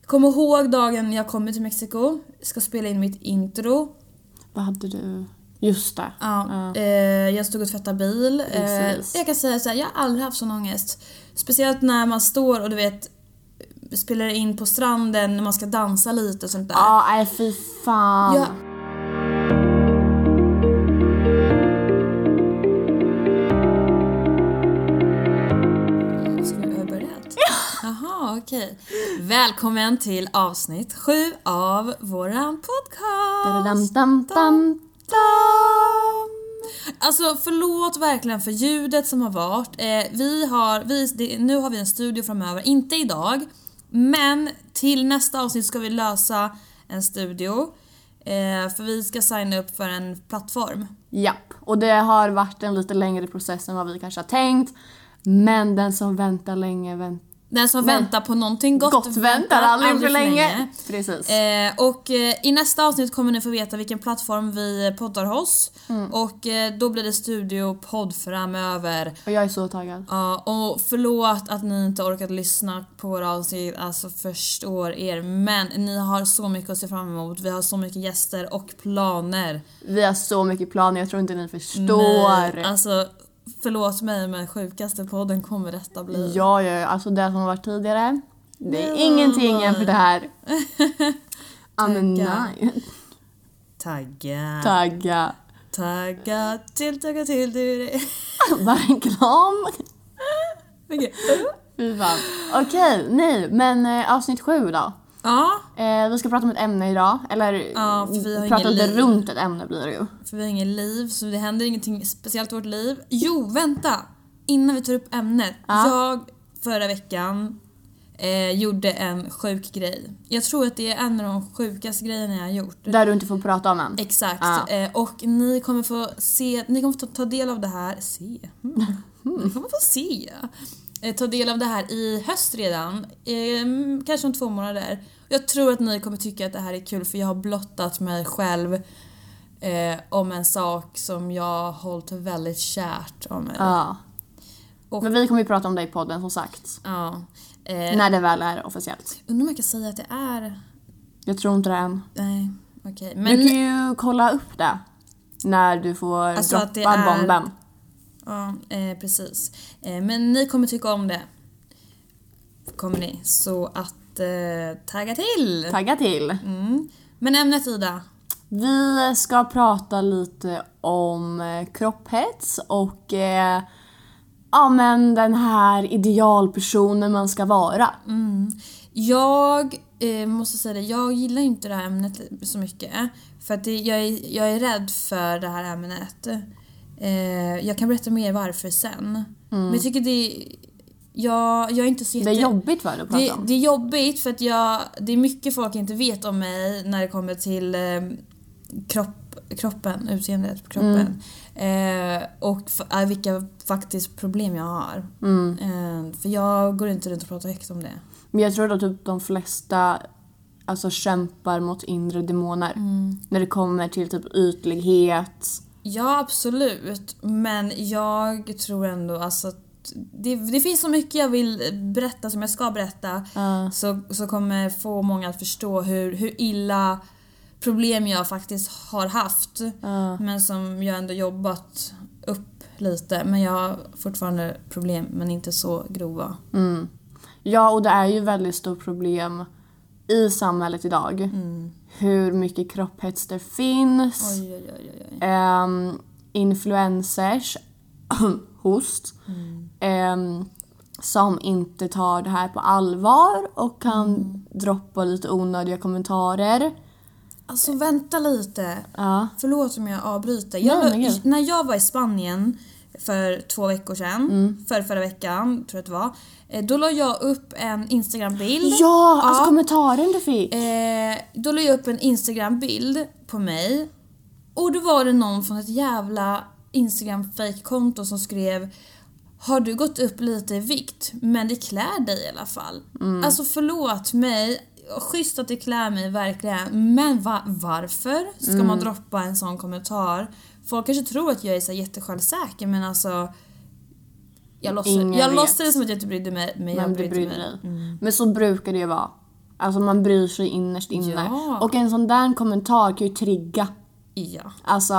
Kom ihåg dagen jag kommer till Mexiko. Ska spela in mitt intro. Vad hade du? Just det. Ja. Jag stod och tvättade bil. Jag kan säga så här, jag har aldrig haft sån ångest. Speciellt när man står och du vet spelar in på stranden när man ska dansa lite och sånt där. Ja, nej fy fan. Ja. Ska vi börja? Jaha, okej. Välkommen till avsnitt 7 av våran podcast. Alltså förlåt verkligen för ljudet som har varit. Nu har vi en studio framöver, inte idag. Men till nästa avsnitt ska vi lösa en studio. För vi ska signa upp för en plattform. Japp, och det har varit en lite längre process än vad vi kanske har tänkt. Men den som väntar länge Den som väntar på någonting gott väntar aldrig för länge. Precis. Och i nästa avsnitt kommer ni få veta vilken plattform vi poddar hos. Och då blir det studiopodd framöver. Och jag är så taggad. Ja, och förlåt att ni inte orkat lyssna på våra avsnitt. Alltså förstår er. Men ni har så mycket att se fram emot. Vi har så mycket gäster och planer. Vi har så mycket planer, jag tror inte ni förstår. Nej, alltså förlåt mig, men sjukaste podden kommer detta bli. Ja, alltså det som har varit tidigare, det är ingenting jämfört det här. Nej. Tagga till du. Verkligen. Okej. Fy fan. Okej, nej, men avsnitt 7 då. Ja. Vi ska prata om ett ämne idag. Eller för vi har prata ingen lite runt ett ämne blir det ju. För vi har ingen liv, så det händer ingenting speciellt i vårt liv. Jo, vänta! Innan vi tar upp ämnet. Jag förra veckan gjorde en sjuk grej. Jag tror att det är en av de sjukaste grejerna jag har gjort. Där du inte får prata om än. Exakt. Och ni kommer få se, ni kommer få ta del av det här. Ni kommer få se. Ta del av det här i höst redan. Kanske om 2 månader. Jag tror att ni kommer tycka att det här är kul, för jag har blottat mig själv om en sak som jag har hållit väldigt kärt om mig. Ja. Och, men vi kommer ju prata om det i podden som sagt. Ja. När det väl är officiellt. Undrar om jag kan säga att det är... Jag tror inte det än. Nej, okej. Men du kan ju kolla upp det när du får alltså droppa bomben. Ja, precis. Men ni kommer tycka om det. Kommer ni. Så att tagga till. Tagga till. Men ämnet, Ida. Vi ska prata lite om kropphets och men den här idealpersonen man ska vara. Jag måste säga det, jag gillar inte det här ämnet så mycket. För att jag är rädd för det här ämnet. Jag kan berätta mer varför sen. Men jag tycker jag är inte så Det är jobbigt för dig att prata om. Det är jobbigt för att det är mycket folk inte vet om mig när det kommer till kroppen, utseendet på kroppen. Och vilka faktiskt problem jag har. För jag går inte runt och pratar högt om det. Men jag tror att typ de flesta alltså kämpar mot inre demoner. När det kommer till typ ytlighet. Ja, absolut. Men jag tror ändå alltså att det finns så mycket jag vill berätta som jag ska berätta. Så kommer få många att förstå hur illa problem jag faktiskt har haft. Men som jag ändå jobbat upp lite. Men jag har fortfarande problem, men inte så grova. Ja, och det är ju väldigt stort problem i samhället idag. Hur mycket kropphets det finns. Influencers host som inte tar det här på allvar och kan droppa lite onödiga kommentarer. Alltså vänta lite. Förlåt om jag avbryter. När jag var i Spanien för 2 veckor sedan, förra veckan tror jag det var, då la jag upp en Instagram-bild. Ja, alltså kommentaren du fick. Då la jag upp en Instagram-bild på mig. Och då var det någon från ett jävla Instagram-fake-konto som skrev: har du gått upp lite i vikt, men det klär dig i alla fall. Alltså förlåt mig, schysst att det klär mig verkligen. Men varför ska man droppa en sån kommentar? Folk kanske tror att jag är så jättesjälvsäker, men alltså jag låtsades som att jag inte brydde mig. Men jag brydde mig. Men så brukar det ju vara. Alltså man bryr sig innerst inne. Ja. Och en sån där kommentar kan ju trigga. Ja. Alltså,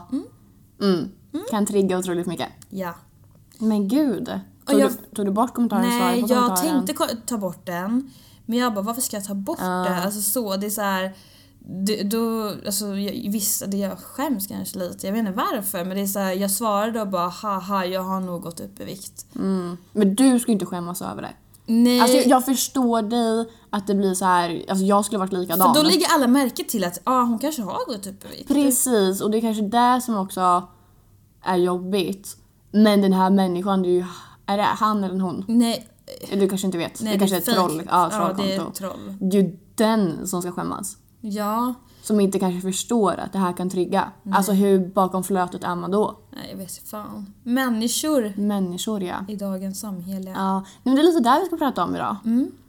kan trigga otroligt mycket. Ja. Men gud. Tog du bort kommentaren? Nej, på jag kommentaren? tänkte ta bort den. Men jag bara, varför ska jag ta bort det? Alltså så, det är så här. Då, alltså visst, jag skäms kanske lite. Jag vet inte varför, men det är så här, jag svarade och bara, haha, jag har nog gått upp i vikt. Men du ska inte skämmas över det. Nej. Alltså jag förstår dig att det blir så här. Alltså jag skulle varit likadan. För då lägger alla märke till att hon kanske har gått upp i vikt. Precis, och det är kanske det som också är jobbigt. Men den här människan, det är ju, är det han eller hon? Nej. Du kanske inte vet. Nej, det kanske är ett fake. troll. Ja, trollkonto. Det är ett troll. Det är ju den som ska skämmas. Ja. Som inte kanske förstår att det här kan trigga. Alltså hur bakom flötet är man då? Nej, jag vet inte fan. Människor Ja. i dagens samhälle. Ja, men det är lite där vi ska prata om idag.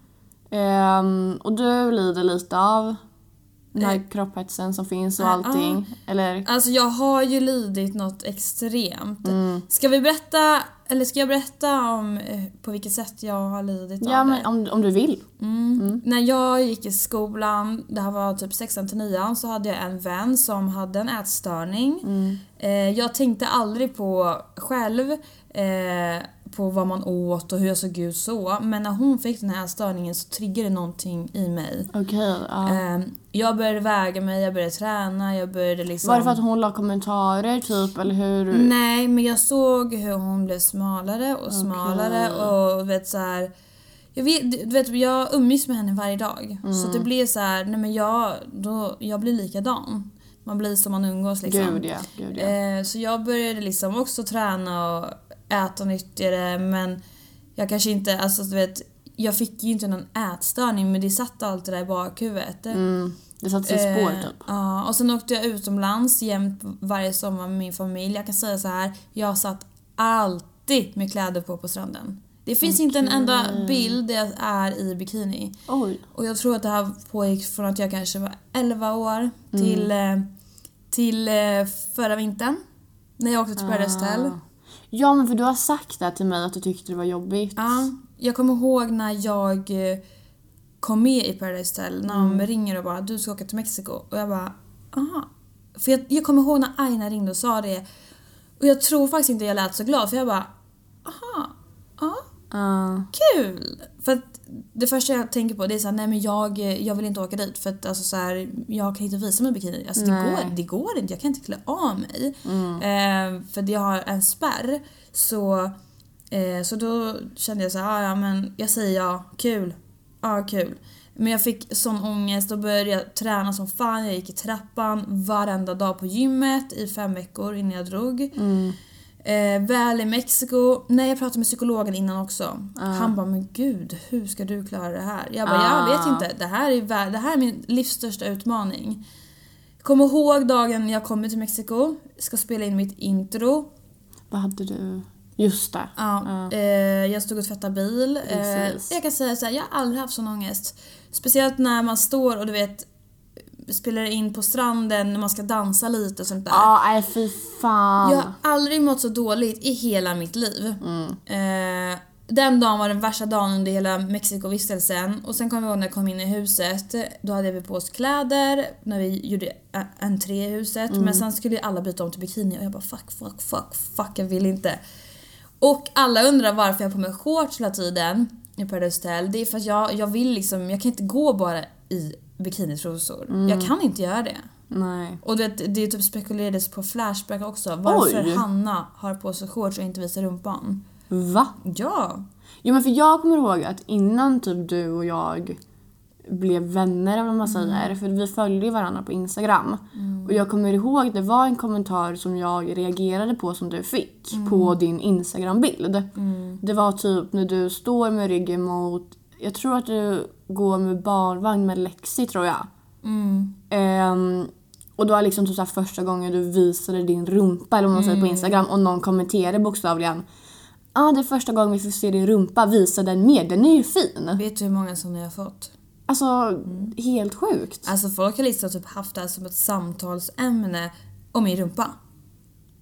Och du lider lite av den här kropphetsen som finns och allting. Eller? Alltså jag har ju lidit något extremt. Ska jag berätta om på vilket sätt jag har lidit av Ja, det? men om du vill. När jag gick i skolan, det här var typ 6-9, så hade jag en vän som hade en ätstörning. Jag tänkte aldrig på själv på vad man åt och hur jag såg ut så. Men när hon fick den här ätstörningen så triggade det någonting i mig. Okej, ja. Jag började väga mig, jag började träna, jag började liksom... Var det för att hon la kommentarer typ, eller hur? Nej, men jag såg hur hon blev smalare och smalare och vet så här. Jag umgås med henne varje dag. Så det blir så här, nej men jag blir likadan. Man blir som man umgås liksom. Gud ja. Så jag började liksom också träna och äta nyttigare, men jag kanske inte, alltså du vet, jag fick ju inte någon ätstörning, men det satt alltid där i bakhuvudet. Det satt sig spår typ. Ja, och sen åkte jag utomlands jämt varje sommar med min familj. Jag kan säga så här, jag satt alltid med kläder på stranden. Det finns inte en enda bild där jag är i bikini. Oj. Och jag tror att det här pågick från att jag kanske var 11 år till förra vintern. När jag åkte till Paradise Hotel. Ja, men för du har sagt det till mig att du tyckte det var jobbigt. Ja, jag kommer ihåg när jag kom med i Paradise Hotel. När de ringer och bara, du ska åka till Mexiko. Och jag bara, aha. För jag kommer ihåg när Aina ringde och sa det. Och jag tror faktiskt inte jag lät så glad. För jag bara, aha, ja. Kul! För att det första jag tänker på det är såhär, nej men jag vill inte åka dit. För att alltså så här, jag kan inte visa mig bikini. Alltså det går inte, jag kan inte klä av mig. För jag har en spärr. Så då kände jag så här, ja men jag säger ja, kul. Ja, kul. Men jag fick sån ångest och började träna som fan. Jag gick i trappan varenda dag på gymmet i 5 veckor innan jag drog. Väl i Mexiko. Nej, jag pratade med psykologen innan också. Han bara, men gud, hur ska du klara det här? Jag bara, jag vet inte. Det här är min livs största utmaning. Kommer ihåg dagen jag kom till Mexiko. Ska spela in mitt intro. Vad hade du? Just det. Jag stod och tvättade bil. Jag kan säga så här, jag har aldrig haft sån ångest. Speciellt när man står och du vet, spelar in på stranden när man ska dansa lite och sånt där. Nej, fy fan. Jag har aldrig mått så dåligt i hela mitt liv. Den dagen var den värsta dagen under hela Mexiko-vistelsen. Och sen kom jag ihåg när jag kom in i huset. Då hade vi på oss kläder när vi gjorde entré i huset. Men sen skulle alla byta om till bikini. Och jag bara fuck, jag vill inte. Och alla undrar varför jag har på mig shorts hela tiden i Paradise Hotel. Det är för att jag vill liksom, jag kan inte gå bara i bikinitrosor. Jag kan inte göra det. Nej. Och det typ spekulerades på Flashback också. Varför Hanna har på sig shorts och inte visar rumpan. Va? Ja. Jo, men för jag kommer ihåg att innan typ du och jag blev vänner, eller vad man säger. För vi följde varandra på Instagram. Och jag kommer ihåg, det var en kommentar som jag reagerade på som du fick på din Instagram-bild. Det var typ när du står med ryggen mot, jag tror att du går med barnvagn med Lexi, tror jag. Och då var liksom typ så här första gången du visade din rumpa, eller vad man säger på Instagram, och någon kommenterade bokstavligen, det är första gången vi får se din rumpa, visa den mer, den är ju fin. Vet du hur många som jag har fått? Alltså, helt sjukt. Alltså folk har liksom typ haft det här som ett samtalsämne om min rumpa.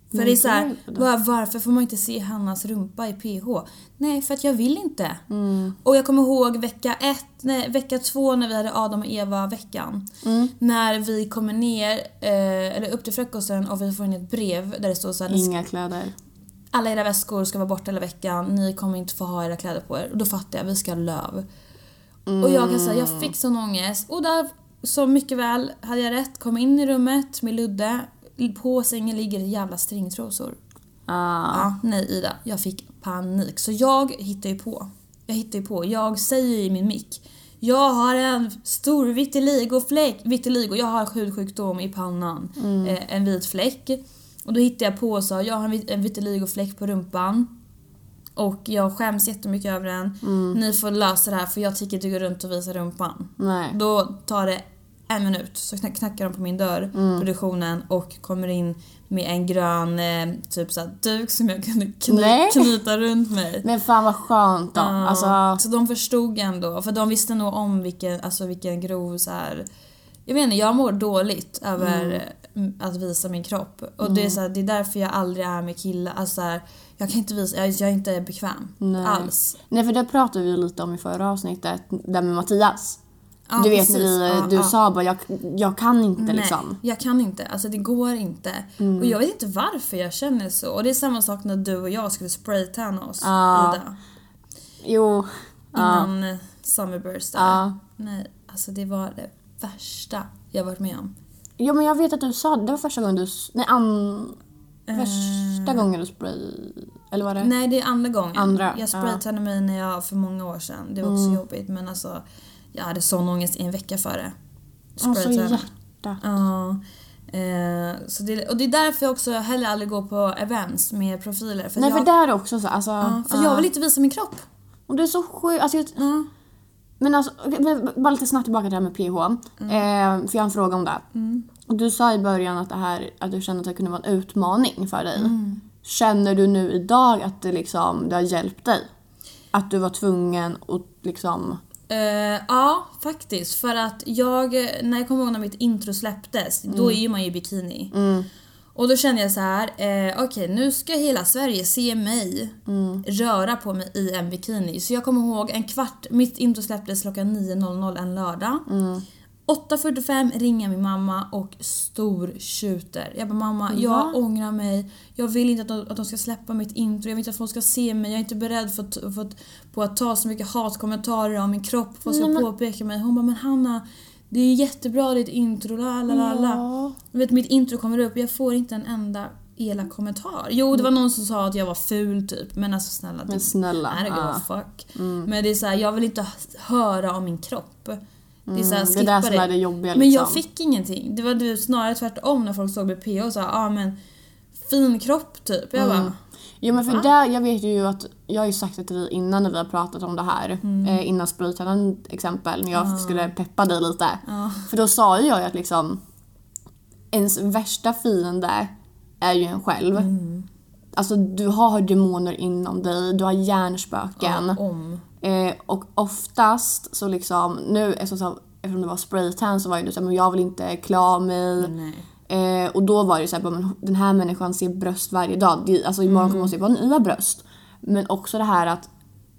För det är så här, varför får man inte se Hannas rumpa i PH? Nej, för att jag vill inte. Och jag kommer ihåg vecka 2 när vi hade Adam och Eva-veckan. När vi kommer ner, eller upp till frukosten och vi får in ett brev där det står så här: inga kläder. Alla era väskor ska vara borta hela veckan. Ni kommer inte få ha era kläder på er. Och då fattar jag, vi ska ha löv. Och jag kan säga, jag fick sån ångest. Och där, så mycket väl, hade jag rätt. Kom in i rummet med Ludde. På sängen ligger jävla stringtrosor. Ja, nej Ida, jag fick panik. Så jag hittar ju på. Jag säger i min mick: jag har en stor vitiligo. Jag har hudsjukdom i pannan. En vit fläck. Och då hittade jag på och sa: jag har en vitiligo-fläck på rumpan. Och jag skäms jättemycket över den. Ni får lösa det här, för jag tycker inte gå runt och visa rumpan. Nej. Då tar det 1 minut, så knackar de på min dörr, produktionen, och kommer in med en grön typ så här duk som jag kunde knyta runt mig. Men fan vad skönt då. Alltså... Så de förstod ändå, för de visste nog om vilken grov så här. Jag vet inte, jag mår dåligt över att visa min kropp. Och det är så här, det är därför jag aldrig är med killar. Alltså här, jag kan inte visa, jag är inte bekväm alls. Nej, för det pratade vi lite om i förra avsnittet där med Mattias. Ja, du vet precis. när du sa bara jag kan inte. Nej, liksom. Jag kan inte, alltså det går inte. Och jag vet inte varför jag känner så. Och det är samma sak när du och jag skulle spraytanna oss, Ida. Jo. Innan Summerburst där. Nej, alltså det var det värsta jag varit med om. Jo, men jag vet att du sa det var första gången du... första gången du spray... Eller var det? Nej, det är andra gången. Jag spraytannade mig när jag för många år sedan. Det var också jobbigt, men alltså jag hade sån ångest i en vecka före. Så hjärtat. Ja. Så och det är därför jag också heller aldrig går på events med profiler. För för där är också så. Alltså, för jag vill inte visa min kropp. Och det är så sjukt. Alltså, men alltså, bara lite snabbt tillbaka till det här med PH. För jag har en fråga om det. Du sa i början att du kände att det kunde vara en utmaning för dig. Känner du nu idag att det har hjälpt dig? Att du var tvungen att liksom... Ja, faktiskt. För att när jag kommer ihåg när mitt intro släpptes, då är ju man ju i bikini. Och då kände jag så här, okej, nu ska hela Sverige se mig röra på mig i en bikini. Så jag kommer ihåg mitt intro släpptes klockan 9.00 en lördag. 8.45 ringer min mamma och stortjuter. Jag bara, mamma, jag ångrar mig. Jag vill inte att de ska släppa mitt intro. Jag vill inte att folk ska se mig. Jag är inte beredd på att ta så mycket hatkommentarer om min kropp. Folk ska påpeka mig. Hon bara, men Hanna, det är jättebra ditt intro. Jag vet, mitt intro kommer upp. Jag får inte en enda elak kommentar. Jo, det var någon som sa att jag var ful typ. Men alltså snälla. Fuck. Men det är så här, jag vill inte höra om min kropp. Det är så här, det där som är det jobbiga liksom. Men jag fick ingenting. Det var snarare tvärtom när folk såg mig PH och sa, men fin kropp typ. Jag bara... Jo, men för där, jag vet ju att jag har ju sagt det till dig innan när vi har pratat om det här. Innan spraytannan exempel, när jag skulle peppa dig lite. För då sa jag ju att liksom ens värsta fiende är ju en själv. Alltså du har demoner inom dig, du har hjärnspöken. Och oftast så liksom, nu eftersom det var spraytan så var det så här, men jag vill inte klä mig. Och då var det så här, men den här människan ser bröst varje dag. Alltså imorgon kommer hon se på nya bröst. Men också det här att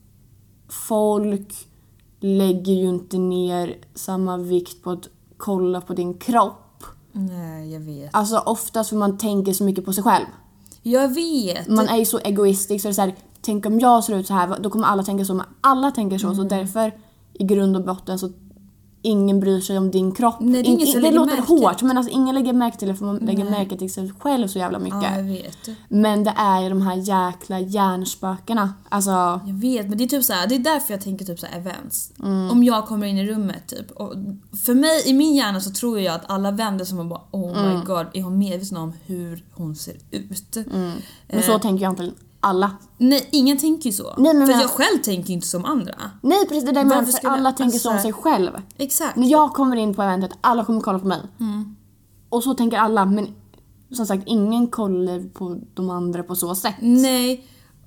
folk lägger ju inte ner samma vikt på att kolla på din kropp. Nej, jag vet. Alltså oftast för man tänker så mycket på sig själv. Jag vet. Man är ju så egoistisk så det är så här, tänk om jag ser ut så här, då kommer alla tänka så, men alla tänker så. Så därför i grund och botten så ingen bryr sig om din kropp. Nej, det låter hårt, men alltså ingen lägger märke till det, för man lägger märke till sig själv så jävla mycket. Ja, jag vet. Men det är ju de här jäkla hjärnspökena. Alltså... Jag vet, men det är typ så här, det är därför jag tänker typ så här events. Om jag kommer in i rummet typ, och för mig i min hjärna så tror jag att alla vänder som och bara, oh my god, är hon medveten om hur hon ser ut? Men så tänker jag inte alla. Nej, ingen tänker ju så. Nej, för jag själv tänker inte som andra. Nej, precis, det där med att alla tänker som sig själv. Exakt. När jag kommer in på eventet, alla kommer kolla på mig. Och så tänker alla, men som sagt, ingen kollar på de andra på så sätt. Nej,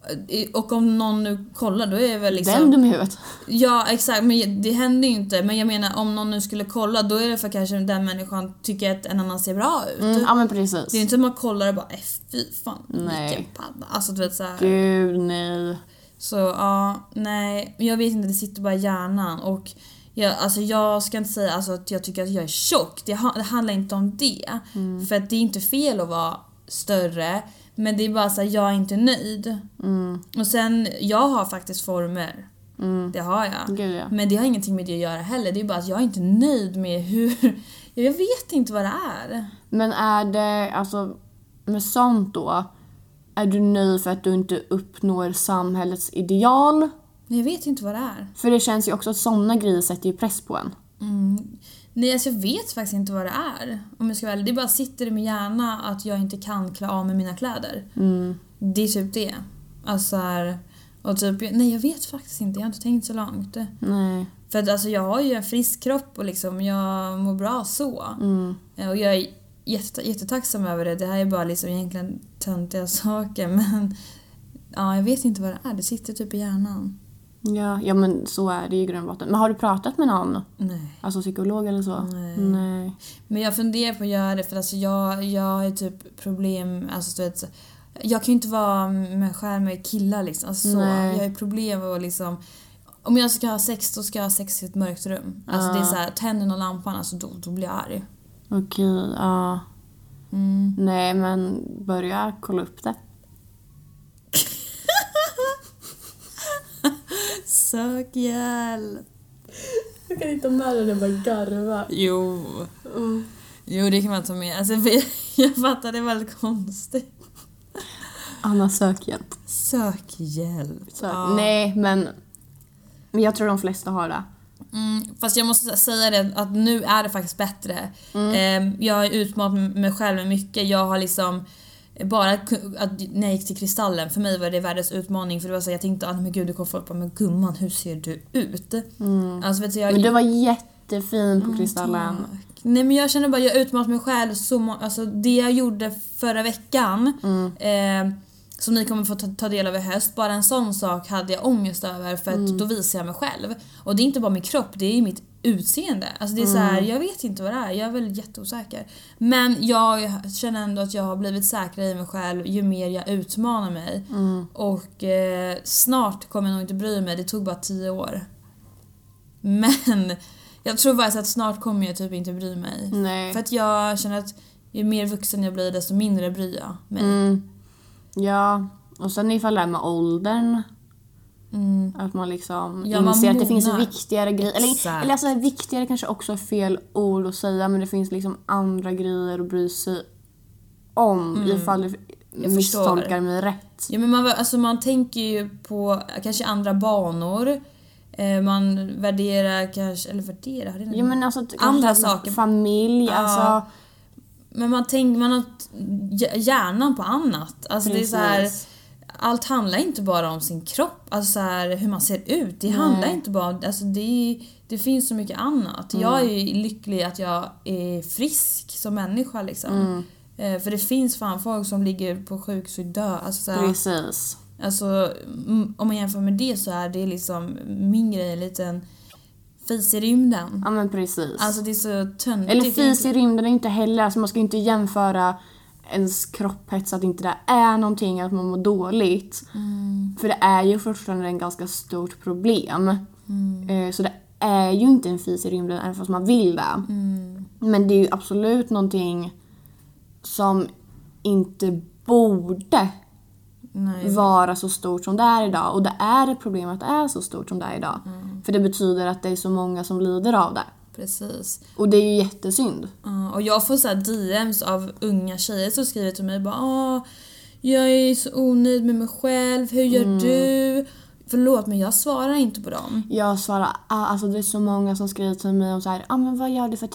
Och om någon nu kollar, då är det väl liksom... Den dum i huvudet. Ja, exakt, men det händer ju inte. Men jag menar, om någon nu skulle kolla, då är det för kanske den människan tycker att en annan ser bra ut. Ja men precis. Det är inte att man kollar och bara, fy fan, Nej. vilken padda. Alltså du vet såhär. Gud, nej. Så ja, nej. Jag vet inte, det sitter bara i hjärnan. Och jag ska inte säga alltså, att jag tycker att jag är tjock. Det handlar inte om det. För att det är inte fel att vara större. Men det är bara så här, jag är inte nöjd. Och sen, jag har faktiskt former. Det har jag. Gud, ja. Men det har ingenting med det att göra heller. Det är bara att jag är inte nöjd med hur... Jag vet inte vad det är. Men är det, alltså, med sånt då, är du nöjd för att du inte uppnår samhällets ideal? Jag vet inte vad det är. För det känns ju också att såna grejer sätter ju press på en. Nej, alltså jag vet faktiskt inte vad det är. Om jag ska vara ärlig. Det bara sitter i min hjärna att jag inte kan klä av med mina kläder. Det är typ det. Alltså här, och typ, nej jag vet faktiskt inte. Jag har inte tänkt så långt. Nej. För att alltså jag har ju en frisk kropp och liksom jag mår bra så. Och jag är jättetacksam över det. Det här är bara liksom egentligen töntiga saker. Men ja, jag vet inte vad det är. Det sitter typ i hjärnan. Ja men så är det ju i grund och botten. Men har du pratat med någon? Nej. Alltså psykolog eller så? Nej. Men jag funderar på att göra det för alltså jag har typ problem, alltså du vet, jag kan ju inte vara med själv med killar liksom, alltså så. Jag har ju problem och liksom, om jag ska ha sex, då ska jag ha sex i ett mörkt rum. Alltså det är så här, tänder och lampan, alltså då blir jag arg. Okej, ja. Nej men börja kolla upp det. Sök hjälp. Jag kan inte med det, bara garva. Jo, det kan man ta med. Alltså, jag fattar, det är väldigt konstigt. Anna, sök hjälp. Sök hjälp. Ja. Nej, men jag tror de flesta har det. Fast jag måste säga det att nu är det faktiskt bättre. Jag har utmanat mig själv med mycket. Jag har liksom bara när jag gick till Kristallen, för mig var det världens utmaning, för det var så jag tänkte, men gud, det kommer folk på, men gumman, hur ser du ut? Alltså, vet du, men du var jättefin på Kristallen. Nej, men jag känner bara, jag utmanat mig själv så alltså det jag gjorde förra veckan, som ni kommer få ta del av i höst, bara en sån sak hade jag ångest över, för att då visar jag mig själv. Och det är inte bara min kropp, det är mitt utseende. Alltså det är så här, jag vet inte vad det är, jag är väl jätteosäker. Men jag känner ändå att jag har blivit säkrare i mig själv ju mer jag utmanar mig. Och snart kommer jag nog inte bry mig, det tog bara 10 år. Men jag tror faktiskt att snart kommer jag typ inte bry mig. Nej. För att jag känner att ju mer vuxen jag blir, desto mindre bryr jag mig. Ja, och sen ifall det är med åldern, att man liksom Ja, man inser att det finns mognar. viktigare grejer. Eller alltså viktigare kanske också är fel ord att säga, men det finns liksom andra grejer att bry sig om ifall du misstolkar mig rätt. Ja, men man tänker ju på kanske andra banor. Man värderar kanske, eller värderar det. Ja, men alltså andra saker. Familj, alltså. Men man har hjärnan på annat. Alltså Precis. det är så här, allt handlar inte bara om sin kropp, alltså så här, hur man ser ut. Det handlar inte bara, alltså det finns så mycket annat. Jag är ju lycklig att jag är frisk som människa liksom. För det finns fan folk som ligger på sjukhus och dör. Alltså, så här, Precis. alltså om man jämför med det, så är det liksom min grej, en liten fis i rymden. Ja, men precis. Alltså det är så töntigt. Eller fis i rymden är inte heller, alltså man ska inte jämföra ens kropphets, att inte det är någonting, att man mår dåligt. För det är ju fortfarande en ganska stort problem. Så det är ju inte en fis i rymden även fast man vill det. Men det är ju absolut någonting som inte borde vara så stort som det är idag. Och det är ett problem att det är så stort som det är idag. För det betyder att det är så många som lider av det. Precis. Och det är ju jättesynd. Och jag får så här DMs av unga tjejer som skriver till mig bara, jag är så onöjd med mig själv, hur gör du? Förlåt, men jag svarar inte på dem. Jag svarar, alltså det är så många som skriver till mig om så här, men vad gör du för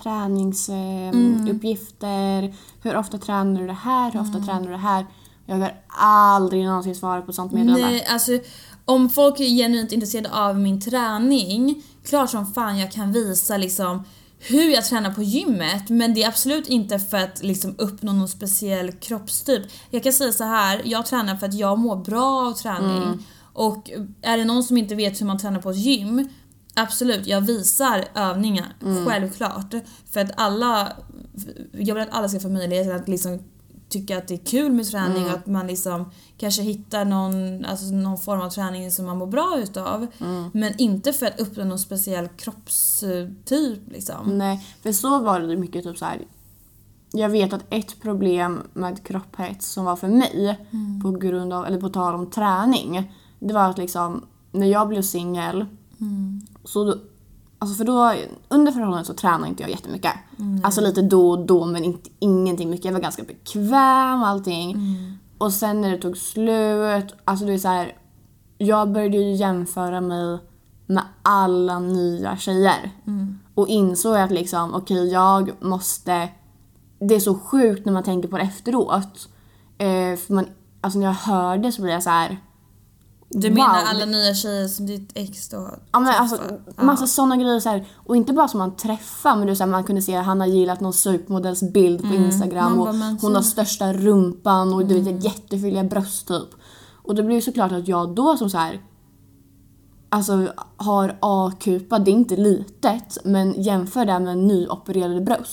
träningsuppgifter? Hur ofta tränar du det här? Hur ofta tränar du det här? Jag har aldrig någonsin svarat på sånt meddelande. Nej, alltså om folk är genuint intresserade av min träning, klart som fan jag kan visa liksom hur jag tränar på gymmet, men det är absolut inte för att liksom uppnå någon speciell kroppstyp. Jag kan säga så här, jag tränar för att jag mår bra av träning. Och är det någon som inte vet hur man tränar på ett gym, absolut, jag visar övningar, självklart. För att jag vill att alla ska få möjlighet att liksom tycka att det är kul med träning och att man liksom kanske hittar någon form av träning som man mår bra utav. Men inte för att uppnå någon speciell kroppstyp liksom. Nej, för så var det mycket typ så här. Jag vet att ett problem med kropphets som var för mig på grund av, eller på tal om träning, det var att liksom när jag blev singel så alltså för då under förhållandet så tränade inte jag jättemycket. Alltså lite då och då, men ingenting mycket. Jag var ganska bekväm och allting. Och sen när det tog slut, alltså det är så här, jag började ju jämföra mig med alla nya tjejer. Och insåg att liksom, okej, jag måste, det är så sjukt när man tänker på det efteråt. För man, alltså när jag hör det så blir jag så här. Du menar alla nya tjejer som ditt ex då? Ja, men alltså massa sådana grejer så här, och inte bara som man träffar, men du så här, man kunde se att han har gillat någon supermodells bild på Instagram och hon har största rumpan och du vet jättefylliga bröst typ. Och det blir ju såklart att jag då som så här, alltså har A-kupa, det är inte litet, men jämför det med nyopererade bröst.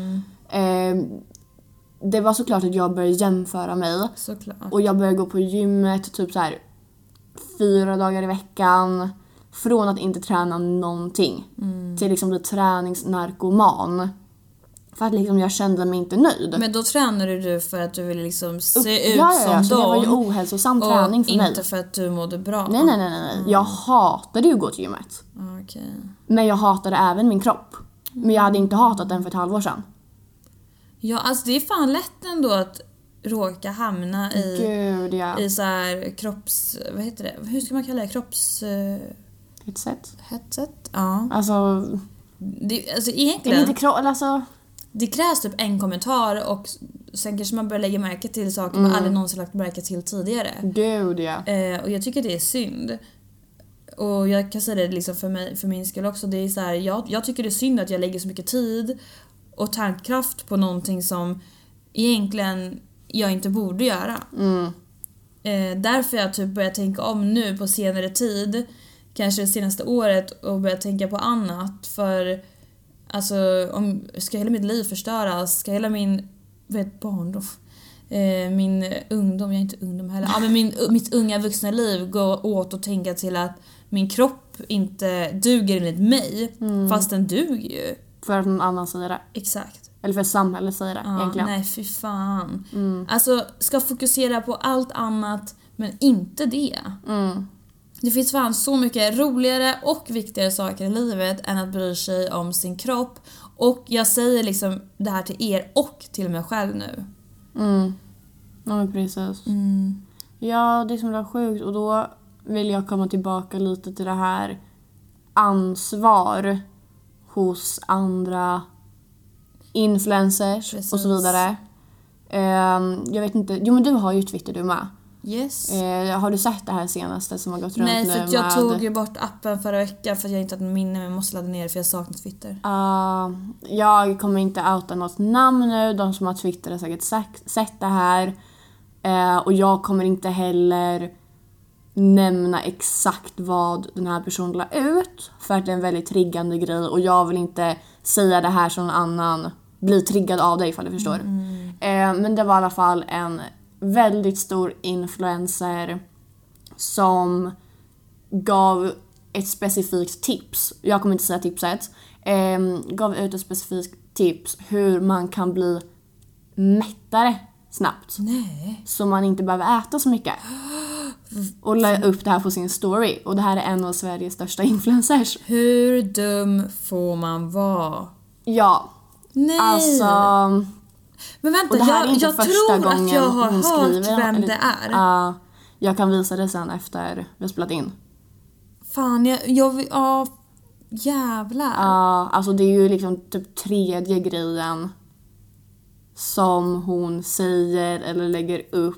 Det var såklart att jag började jämföra mig. Såklart. Och jag började gå på gymmet typ så här 4 dagar i veckan. Från att inte träna någonting till liksom bli träningsnarkoman. För att liksom jag kände mig inte nöjd. Men då tränade du för att du ville liksom se ut ja, som dem. Det var ju ohälsosam träning för mig. Inte för att du mådde bra. Nej. Jag hatade ju att gå till gymmet. Okay. Men jag hatade även min kropp. Men jag hade inte hatat den för ett halvår sedan. Ja, alltså det är fan lätt ändå att råka hamna i så här vad heter det? Hur ska man kalla det? Headset? Ja. Alltså egentligen inte alltså det krävs typ en kommentar och sen kanske man börjar lägga märke till saker man aldrig någonsin lagt märke till tidigare. Gud, ja. Och jag tycker det är synd. Och jag kan säga det liksom för min skull också. Det är så här, jag tycker det är synd att jag lägger så mycket tid och tankkraft på någonting som egentligen jag inte borde göra. Därför jag typ börjar tänka om nu på senare tid, kanske det senaste året, och börjar tänka på annat. För alltså, ska hela mitt liv förstöras, ska hela min barndom, min ungdom, jag är inte ungdom heller, ja, men mitt unga vuxna liv gå åt och tänka till att min kropp inte duger enligt mig, fast den duger ju. För att någon annan säger det. Exakt. Eller för samhället säger det, egentligen. Nej, fy fan. Alltså, ska fokusera på allt annat, men inte det. Det finns fan så mycket roligare och viktigare saker i livet än att bry sig om sin kropp. Och jag säger liksom det här till er och till mig själv nu. Ja, men precis. Ja, det är som det är sjukt. Och då vill jag komma tillbaka lite till det här ansvar hos andra influencers. Precis. Och så vidare. Jag vet inte. Jo, men du har ju Twitter, du med. Yes. Har du sett det här senaste som har gått runt nu? Nej, för att jag tog ju bort appen förra veckan för att jag inte hade minne, men jag måste ladda ner det för jag saknar Twitter. Jag kommer inte outa något namn nu. De som har Twitter har säkert sett det här. Och jag kommer inte heller nämna exakt vad den här personen la ut. För att det är en väldigt triggande grej. Och jag vill inte säga det här som någon annan blir triggad av dig, ifall du förstår. Men det var i alla fall en väldigt stor influencer som gav ett specifikt tips. Jag kommer inte säga tipset. Gav ut ett specifikt tips hur man kan bli mättare snabbt. Nej. Så man inte behöver äta så mycket. Och la upp det här på sin story. Och det här är en av Sveriges största influencers. Hur dum får man vara? Ja. Nej. Alltså, men vänta, och det här är inte jag första tror gången att jag har hon hört skriver, vem eller, det är. Jag kan visa det sen efter vi har spelat in. Fan, jävlar. Alltså det är ju liksom typ 3:e grejen som hon säger eller lägger upp.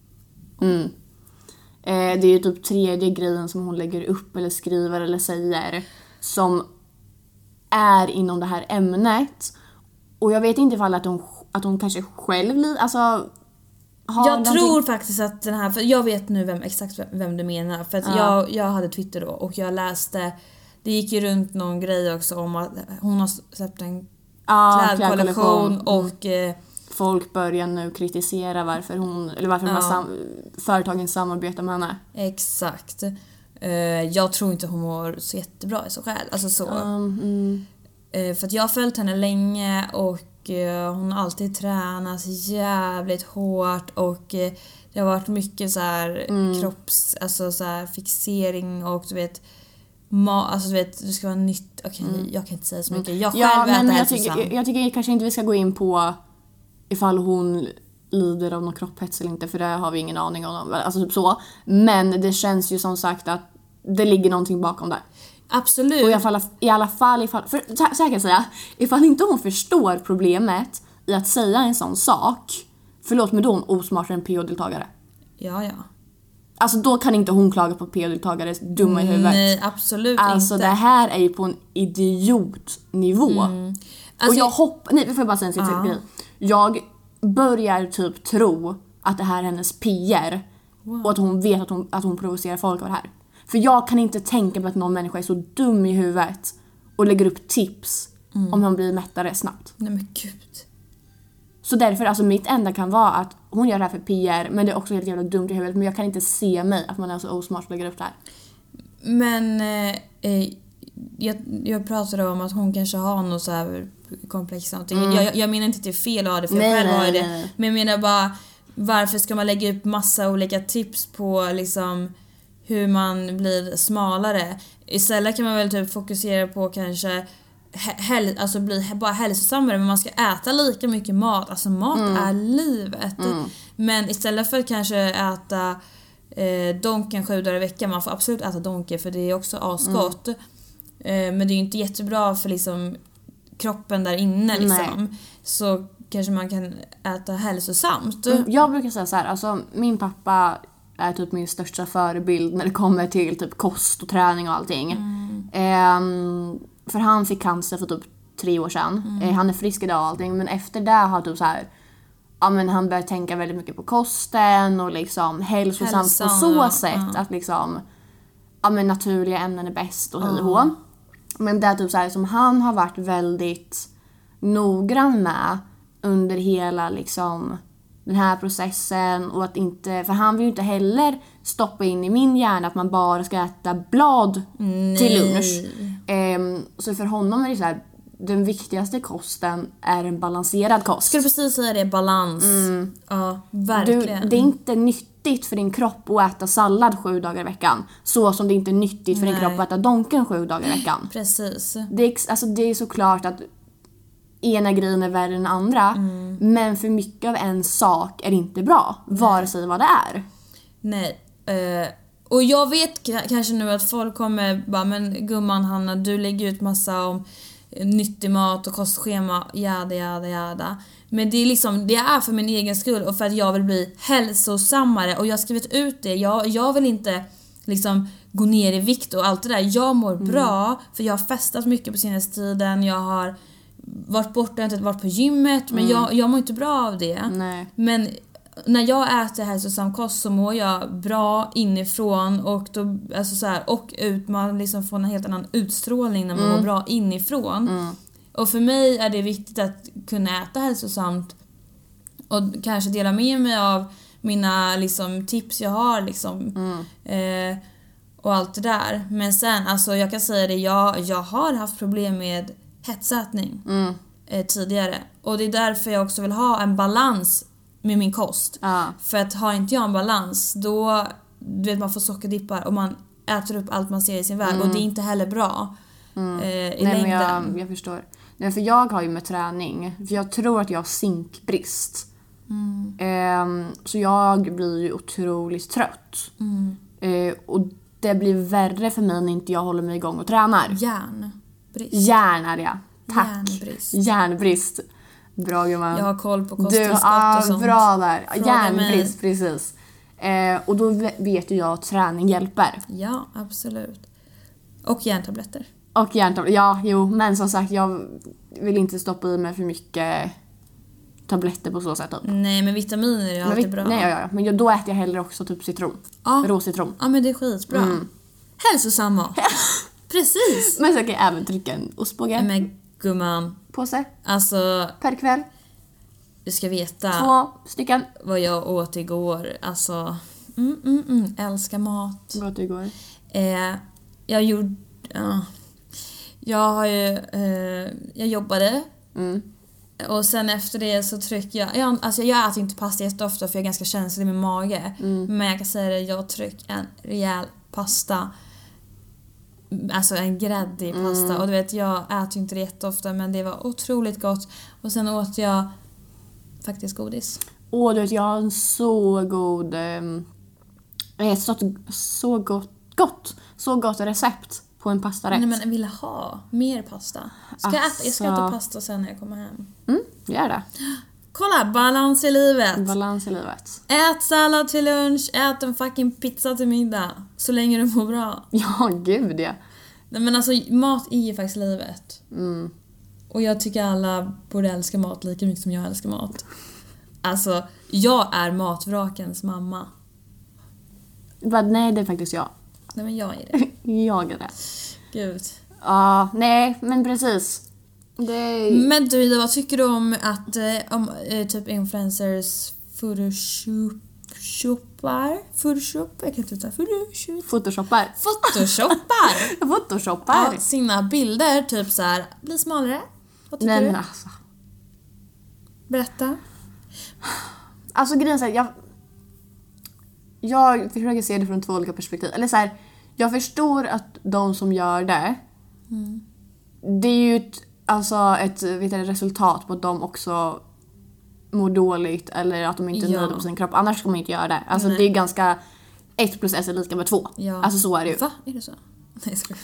Det är ju typ 3:e grejen som hon lägger upp eller skriver eller säger som är inom det här ämnet. Och jag vet inte ifall att hon kanske själv jag tror faktiskt att den här, för jag vet nu exakt vem du menar, för att jag hade Twitter då och jag läste, det gick ju runt någon grej också om att hon har släppt en klädkollektion och folk börjar nu kritisera varför företagen samarbetar med henne. Exakt. Jag tror inte hon mår så jättebra i sig själv, alltså så. För att jag har följt henne länge och hon har alltid tränat jävligt hårt och det har varit mycket så här kropps, alltså så här fixering och du vet alltså du vet, det ska vara nytt. Okej, jag kan inte säga så mycket. Jag själv äter hälsosamt. Jag tycker kanske inte vi ska gå in på ifall hon lider av någon kropphets eller inte, för det har vi ingen aning om, alltså typ så. Men det känns ju som sagt att det ligger någonting bakom det. Absolut. Och i alla fall för så här kan jag säga, ifall inte hon förstår problemet i att säga en sån sak, förlåt, men då är hon osmartare än PO-deltagare. Ja. Alltså då kan inte hon klaga på PO-deltagares dumma i huvudet. Nej, absolut alltså inte. Det här är ju på en idiotnivå. Alltså, och jag nej, får jag bara säga en sista grej. Jag börjar typ tro att det här är hennes PR. Och att hon vet att hon provocerar folk av det här. För jag kan inte tänka på att någon människa är så dum i huvudet och lägger upp tips om hon blir mättare snabbt. Nej men gud. Så därför, alltså mitt enda kan vara att hon gör det här för PR, men det är också helt jävla dumt i huvudet. Men jag kan inte se mig att man är så osmart och lägger upp det här. Men jag pratade om att hon kanske har något så här komplex någonting. Jag menar inte att det är fel att ha det, för jag själv har det. Men jag menar bara, varför ska man lägga upp massa olika tips på liksom hur man blir smalare? Istället kan man väl typ fokusera på kanske alltså bli bara hälsosammare, men man ska äta lika mycket mat. Alltså mat är livet. Men istället för att kanske äta donken 7 dagar i veckan, man får absolut äta donken för det är också asgott. Men det är ju inte jättebra för liksom kroppen där inne liksom. Så kanske man kan äta hälsosamt. Jag brukar säga så här, alltså min pappa är typ min största förebild när det kommer till typ kost och träning och allting. För han fick cancer för typ 3 år sedan. Han är frisk idag och allting, men efter det har typ så här, ja men han börjar tänka väldigt mycket på kosten och liksom hälsosamt på så sätt att liksom, ja men naturliga ämnen är bäst och hej och hå. Men det är typ så här som han har varit väldigt noggrann med under hela liksom den här processen, och att inte, för han vill ju inte heller stoppa in i min hjärna att man bara ska äta blad till lunch. Så för honom är det så här, den viktigaste kosten är en balanserad kost. Ska du precis säga det, balans. Ja, verkligen. Det är inte nyttigt för din kropp att äta sallad 7 dagar i veckan, så som det inte är nyttigt för din kropp att äta donken 7 dagar i veckan. Precis. Det är såklart att ena grejen är värre än andra, men för mycket av en sak är inte bra, vare sig vad det är. Nej. Och jag vet kanske nu att folk kommer bara, men gumman Hanna, du lägger ut massa om nyttig mat och kostschema, jada. Men det är liksom, det är för min egen skull och för att jag vill bli hälsosammare, och jag har skrivit ut det. Jag vill inte liksom gå ner i vikt och allt det där. Jag mår bra för jag har festat mycket på senaste tiden. Jag har varit borta, inte varit på gymmet, men jag mår inte bra av det. Nej. Men när jag äter hälsosam kost så mår jag bra inifrån, och då, alltså så här, och ut, man liksom får en helt annan utstrålning när man mår bra inifrån. Och för mig är det viktigt att kunna äta hälsosamt och kanske dela med mig av mina liksom tips jag har liksom, och allt det där. Men sen, alltså jag kan säga det, jag har haft problem med hetsätning tidigare, och det är därför jag också vill ha en balans med min kost. För att har inte jag en balans, då du vet, man får sockerdippar och man äter upp allt man ser i sin väg, och det är inte heller bra i längden. Men jag förstår. Nej, för jag har ju med träning, för jag tror att jag har zinkbrist. Så jag blir ju otroligt trött. Och det blir värre för mig när inte jag håller mig igång och tränar. Järn är det. Tack. Järnbrist. Bra gumman. Jag har koll på kosttillskott och sånt. Bra där. Järnbrist, precis. Och då vet ju jag att träning hjälper. Ja, absolut. Och järntabletter. Och järntabletter. Ja, jo. Men som sagt, jag vill inte stoppa i mig för mycket tabletter på så sätt. Typ. Nej, men vitaminer är ju alltid bra. Nej, ja. Men då äter jag hellre också typ citron. Ja. Råcitron. Ja, men det är skitbra. Hälsosam mat. Precis. Men så kan jag även trycka en ostbåge. Men gumman. Påse. Alltså, Per kväll. du ska veta 2 stycken. vad jag åt igår. Alltså, älskar mat. Vad åt du igår? Jag gjorde... Jag har ju... jag jobbade. Och sen efter det så trycker jag... Alltså jag äter inte pasta jätteofta för jag är ganska känslig med mage. Men jag kan säga det, jag trycker en rejäl pasta. Alltså en gräddig pasta. Och du vet, jag äter ju inte det jätteofta men det var otroligt gott. Och sen åt jag faktiskt godis. Du vet, jag har en så god... så gott recept på en pastarätt. Nej, men jag ville ha mer pasta. Jag ska äta pasta sen när jag kommer hem. Gör det. Kolla, balans i livet. Balans i livet. Ät sallad till lunch, ät en fucking pizza till middag. Så länge du mår bra. Ja, gud ja. Nej, men alltså, mat är ju faktiskt livet. Och jag tycker alla borde älska mat lika mycket som jag älskar mat. Alltså, jag är matvrakens mamma. Nej, det är faktiskt jag. Nej, men jag är det. Jag är det. Gud. Ja, nej, men precis. Men du Ida, vad tycker du om att typ influencers photoshoppar? Jag kan inte uttala Photoshoppar. Ja, sina bilder typ så här blir smalare. Vad tycker du? Men alltså. Berätta. Alltså grejen är så här, jag försöker se det från 2 olika perspektiv. Eller så här, jag förstår att de som gör det det är ju ett resultat på att de också mår dåligt eller att de inte är nöjda på sin kropp. Annars ska man inte göra det. Alltså det är ganska 1 + 1 är lika med 2. Ja. Alltså så är det ju. Va? Är det så? Nej, ska...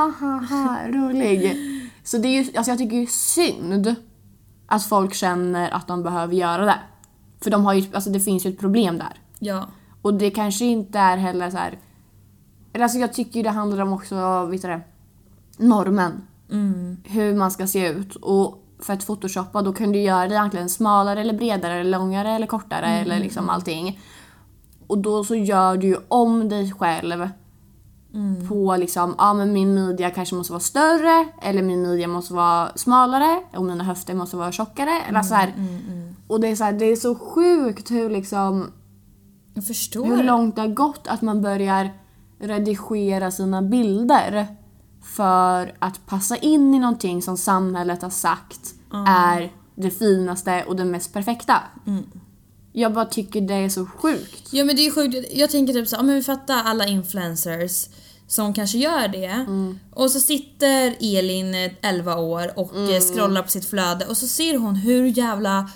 rolig. Så det är ju, alltså jag tycker ju synd att folk känner att de behöver göra det. För de har ju, alltså det finns ju ett problem där. Ja. Och det kanske inte är heller så här. Eller alltså jag tycker ju det handlar om också, vet du det, normen. Hur man ska se ut. Och för att photoshoppa då kan du göra det egentligen smalare eller bredare eller långare eller kortare eller liksom allting. Och då så gör du ju om dig själv på liksom, men min midja kanske måste vara större eller min midja måste vara smalare och mina höfter måste vara tjockare eller så här. Och det är så här, det är så sjukt hur liksom Jag förstår. Hur långt det har gått att man börjar redigera sina bilder för att passa in i någonting som samhället har sagt är det finaste och det mest perfekta. Jag bara tycker det är så sjukt. Ja, men det är sjukt. Jag tänker typ så, men vi fattar alla influencers som kanske gör det. Och så sitter Elin 11 år och scrollar på sitt flöde och så ser hon hur jävla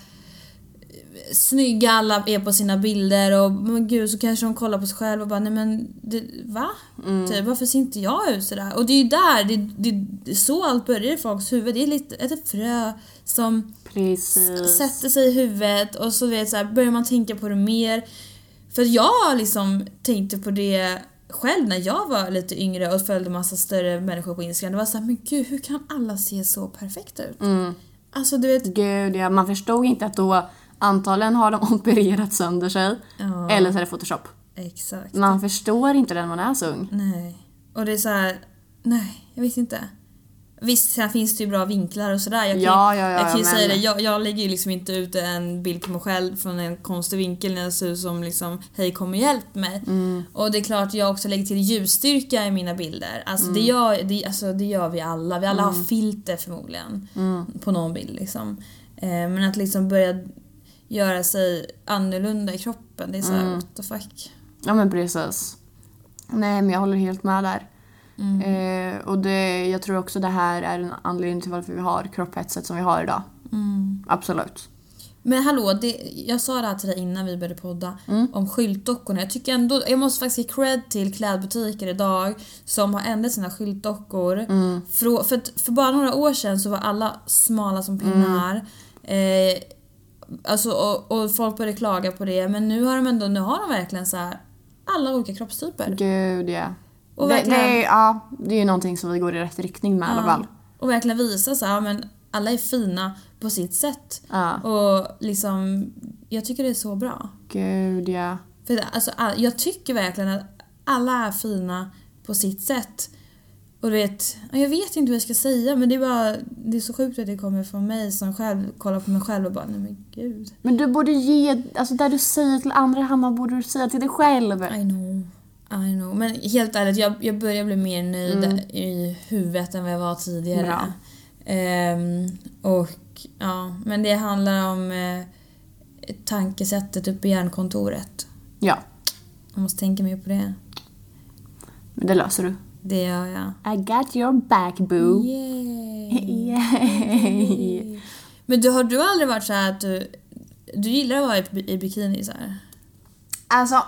snygga alla är på sina bilder och men gud så kanske hon kollar på sig själv och bara nej men va? Typ, varför ser inte jag ut sådär? Och det är ju där det är så allt börjar i folks huvud. Det är lite ett frö som sätter sig i huvudet och så vet så här, börjar man tänka på det mer. För jag liksom tänkte på det själv när jag var lite yngre och följde massa större människor på Instagram. Det var så här, men gud, hur kan alla se så perfekta ut? Alltså du vet, gud ja, man förstod inte att då antagligen har de opererat sönder sig. Eller så är det Photoshop. Exakt. Man förstår inte den man är så ung. Nej. Och det är så här, nej, jag vet inte. Visst, sen finns det ju bra vinklar och sådär. Jag kan ju säga det, jag lägger ju liksom inte ut en bild på mig själv från en konstig vinkel när jag ser ut som liksom, hej kom och hjälp mig. Och det är klart jag också lägger till ljusstyrka i mina bilder. Alltså det gör vi alla. Vi alla har filter förmodligen på någon bild liksom. Men att liksom börja göra sig annorlunda i kroppen, det är så här, what the fuck. Ja men precis. Nej men jag håller helt med där. Och jag tror också det här är en anledning till varför vi har kropphetset som vi har idag. Absolut. Men hallå, jag sa det här till dig innan vi började podda om skyltdockorna. Jag tycker ändå, jag måste faktiskt ge cred till klädbutiker idag som har ändrat sina skyltdockor. För bara några år sedan så var alla smala som pinnar. Alltså, och folk började klaga på det. Men nu har de verkligen så här alla olika kroppstyper. Gud ja. Och det är ju någonting som vi går i rätt riktning med i alla fall. Och verkligen visa så här, men alla är fina på sitt sätt. Ja. Och liksom, jag tycker det är så bra. Gud, ja. För alltså, jag tycker verkligen att alla är fina på sitt sätt. Och du vet, jag vet inte vad jag ska säga, men det är så sjukt att det kommer från mig som själv kollar på mig själv och bara, nej men gud. Men du borde ge, alltså där du säger till andra, Hanna, borde du säga till dig själv. I know. Men helt ärligt, jag börjar bli mer nöjd i huvudet än vad jag var tidigare. Bra. Och ja, men det handlar om tankesättet uppe i hjärnkontoret. Ja. Jag måste tänka mer på det. Men det löser du. Det gör jag. I got your back, boo. Yay. Men har du aldrig varit så här att du gillar att vara i bikini så här? Alltså,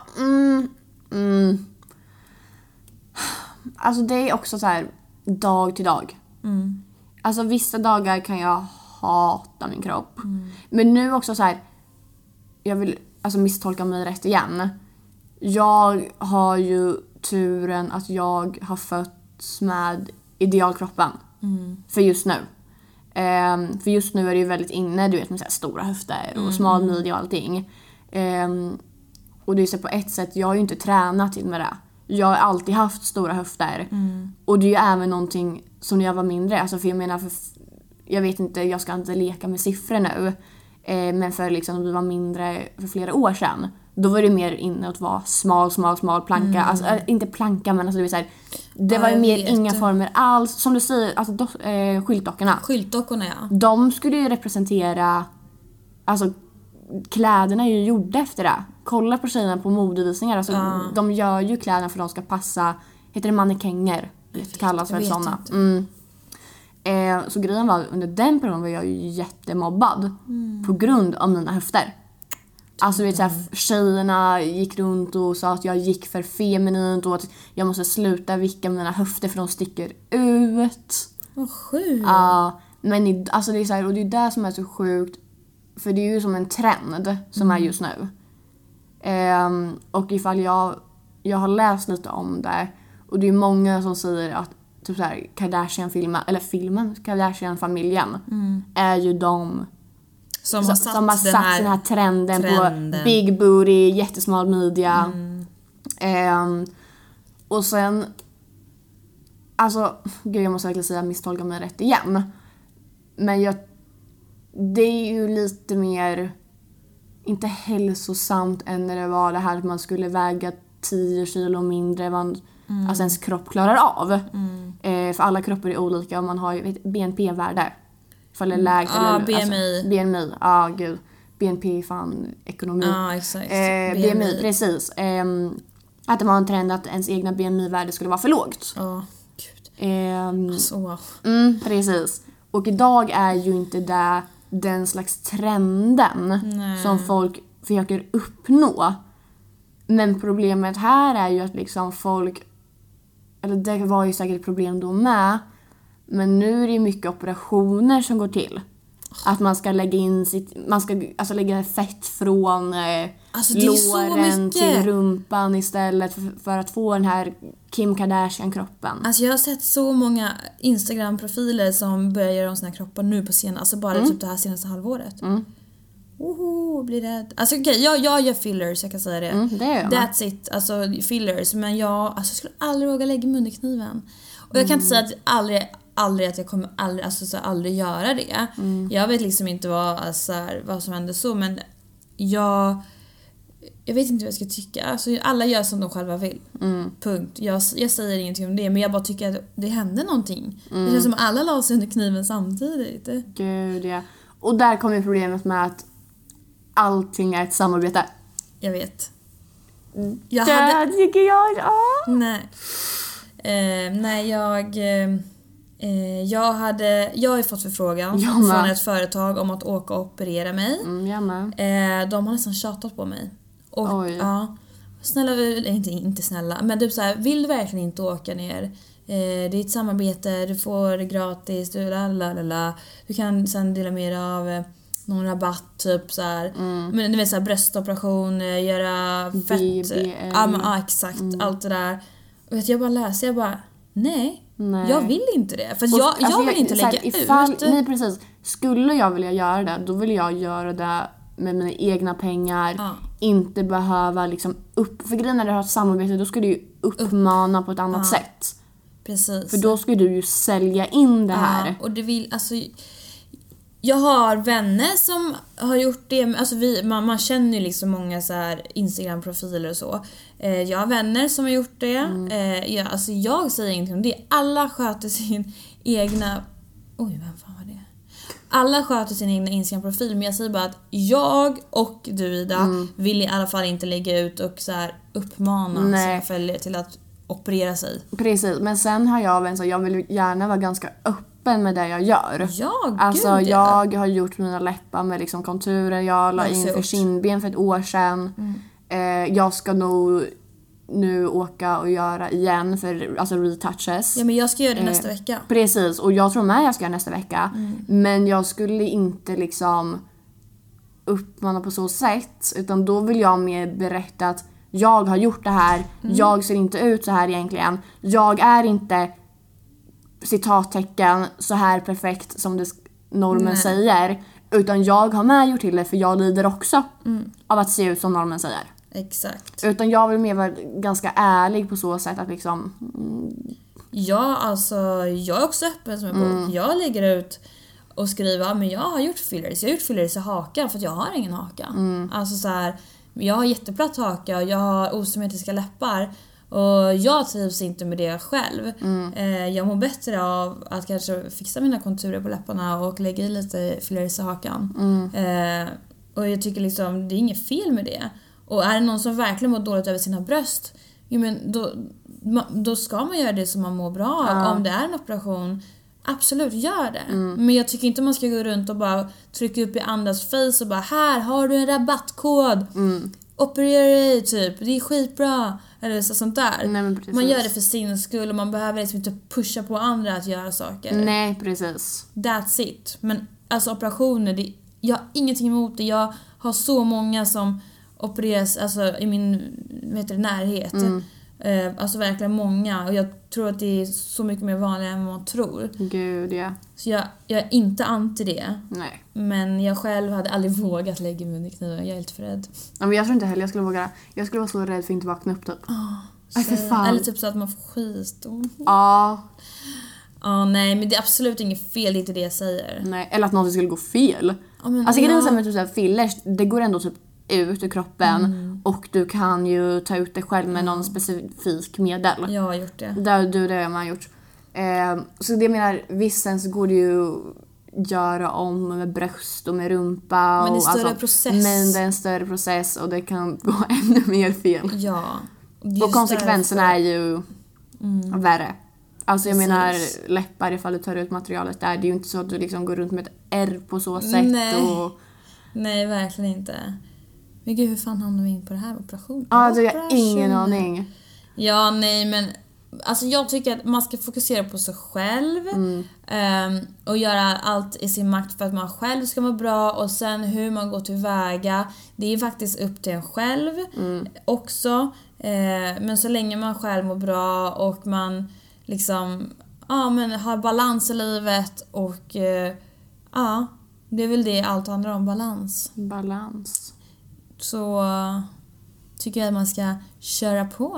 Alltså det är också så här dag till dag. Alltså vissa dagar kan jag hata min kropp. Men nu också så här, jag vill alltså misstolka mig rätt igen. Jag har ju turen att jag har fötts med idealkroppen. För just nu. För just nu är det ju väldigt inne, du vet, med så här stora höfter och smal midja och allting. Och det är så på ett sätt, jag har ju inte tränat med det. Jag har alltid haft stora höfter. Och det är ju även någonting som när jag var mindre. Alltså för jag menar, jag vet inte, jag ska inte leka med siffror nu. Men för liksom, när vi var mindre för flera år sedan, då var det mer inne att vara smal planka. Alltså inte planka, men alltså, det var ju mer inga former alls. Som du säger, alltså skyltdockorna. Skyltdockorna, ja. De skulle ju representera, alltså kläderna är ju gjorda efter det. Kolla på tjejerna på modevisningar. Alltså, de gör ju kläderna för att de ska passa. Heter det mannekänger? Det kallas väl sådana. Så grejen var, under den perioden var jag ju jättemobbad. På grund av mina höfter. Alltså vet såhär, tjejerna gick runt och sa att jag gick för feminint. Och att jag måste sluta vicka mina höfter för de sticker ut. Vad sjukt. Ja, men alltså det är så här, och det är det som är så sjukt. För det är ju som en trend som är just nu. Och ifall jag har läst lite om det. Och det är många som säger att typ så här, Kardashian-familjen är ju de som har satt den här trenden på big booty, jättesmal midja. Och sen, alltså gud, jag måste verkligen säga, misstolka mig rätt igen. Men det är ju lite mer, inte hälsosamt än när det var det här att man skulle väga 10 kilo mindre än vad alltså ens kropp klarar av. För alla kroppar är olika och man har ju BNP-värde. Ifall det är lägre eller BMI. Alltså, BMI, gud. BNP är fan ekonomi. Exakt. BMI, precis. Att det var en trend att ens egna BMI-värde skulle vara för lågt. Gud. Alltså, wow. Precis. Och idag är ju inte det den slags trenden som folk försöker uppnå. Men problemet här är ju att liksom folk, eller det var ju säkert ett problem då med, men nu är det mycket operationer som går till. Att man ska lägga in alltså lägga fett från alltså, låren till rumpan istället för att få den här Kim Kardashian-kroppen. Alltså jag har sett så många Instagram-profiler som börjar göra om sina kroppar nu på scenen. Alltså bara typ det här senaste halvåret. Blir rädd. Alltså okej, jag gör fillers, jag kan säga det. Det gör jag. That's it, alltså fillers. Men jag skulle aldrig våga lägga mig under kniven. Och jag kan inte säga att aldrig att jag kommer aldrig göra det. Jag vet liksom inte vad som händer så, men jag vet inte vad jag ska tycka. Alltså, alla gör som de själva vill. Punkt. Jag säger ingenting om det, men jag bara tycker att det händer någonting. Det känns som alla la sig under kniven samtidigt. Gud, ja. Och där kommer problemet med att allting är ett samarbete. Jag vet. Det tycker jag. Jag har ju fått förfrågan från ett företag om att åka och operera mig. De har nästan tjatat på mig. Och snälla, inte snälla, men typ så här, vill du verkligen inte åka ner? Det är ett samarbete, du får det gratis, du kan sen dela med dig av någon rabatt typ så här. Men du vet så här, bröstoperation, göra fett, exakt, allt det där. Och jag bara läser, jag bara, nej. Jag vill inte det. För jag vill inte lägga ut. Nej, precis. Skulle jag vilja göra det, då vill jag göra det med mina egna pengar. Inte behöva liksom för grejen när du har ett samarbete, då ska du ju uppmana på ett annat sätt. Precis. För då ska du ju sälja in det här. Och det vill, alltså... Jag har vänner som har gjort det. Alltså man känner ju liksom många så här Instagram-profiler och så. Jag har vänner som har gjort det. Jag säger ingenting om det. Alla sköter sin egna... Oj, vem fan var det? Alla sköter sin egna Instagram-profil. Men jag säger bara att jag och du, Ida, vill i alla fall inte lägga ut och så här uppmana sina följare till att operera sig. Precis, men sen har jag vill gärna vara ganska öppen med det jag gör. Ja, alltså gud, jag har gjort mina läppar med liksom konturer. Jag la in för kindben för ett år sedan. Jag ska nog nu åka och göra igen för alltså retouches. Ja, men jag ska göra det nästa vecka. Precis, och jag tror med jag ska göra nästa vecka. Men jag skulle inte liksom uppmana på så sätt, utan då vill jag mer berätta att jag har gjort det här. Jag ser inte ut så här egentligen. Jag är inte citattecken så här perfekt som det normen säger. Utan jag har med gjort till det, för jag lider också av att se ut som normen säger. Exakt. Utan jag vill mer vara ganska ärlig på så sätt att liksom... Ja, alltså jag är också öppen som en bok. Jag lägger ut och skriver, men jag har gjort fillers. Jag har gjort fillers i hakan för att jag har ingen haka. Alltså så här, jag har jätteplatt haka och jag har osymmetriska läppar. Och jag trivs inte med det själv. Jag mår bättre av att kanske fixa mina konturer på läpparna och lägga i lite fillers i hakan. Och jag tycker liksom, det är inget fel med det. Och är det någon som verkligen mår dåligt över sina bröst, men då ska man göra det som man mår bra av. Om det är en operation, absolut, gör det. Men jag tycker inte man ska gå runt och bara trycka upp i andras face och bara, här har du en rabattkod. Operera dig typ, det är skitbra. Eller sånt där. Nej, man gör det för sin skull och man behöver liksom inte pusha på andra att göra saker. Nej, precis. That's it. Men alltså operationer, jag har ingenting emot det. Jag har så många som opereras alltså, i min närhet. Alltså verkligen många. Och jag tror att det är så mycket mer vanligt än vad man tror. Gud, ja. Så jag är inte anti det. Nej. Men jag själv hade aldrig vågat lägga mig under kniven. Jag är helt för rädd. Ja, men jag tror inte heller jag skulle våga. Jag skulle vara så rädd för att inte vakna upp typ. Eller typ så att man får skit. Ja. Nej, men det är absolut inget fel, det är inte det jag säger. Nej, eller att något skulle gå fel. Alltså grejen är med typ fillers, det går ändå typ ut ur kroppen och du kan ju ta ut det själv med någon specifik medel. Jag har gjort det. Det har man gjort. Så det menar, vissens går det ju göra om med bröst och med rumpa. Men det är en större alltså, process. Men det är en större process och det kan gå ännu mer fel. Ja. Och konsekvenserna är ju värre. Alltså jag menar, läppar ifall du tar ut materialet där, det är ju inte så att du liksom går runt med ett R på så sätt. Nej, verkligen inte. Men gud, hur fan hamnar vi in på det här operationen? Ja, jag har ingen aning. Ja, nej, men alltså jag tycker att man ska fokusera på sig själv och göra allt i sin makt för att man själv ska må bra, och sen hur man går tillväga, det är faktiskt upp till en själv också. Men så länge man själv mår bra och man liksom men har balans i livet och det är väl det allt handlar om, balans. Så tycker jag att man ska köra på.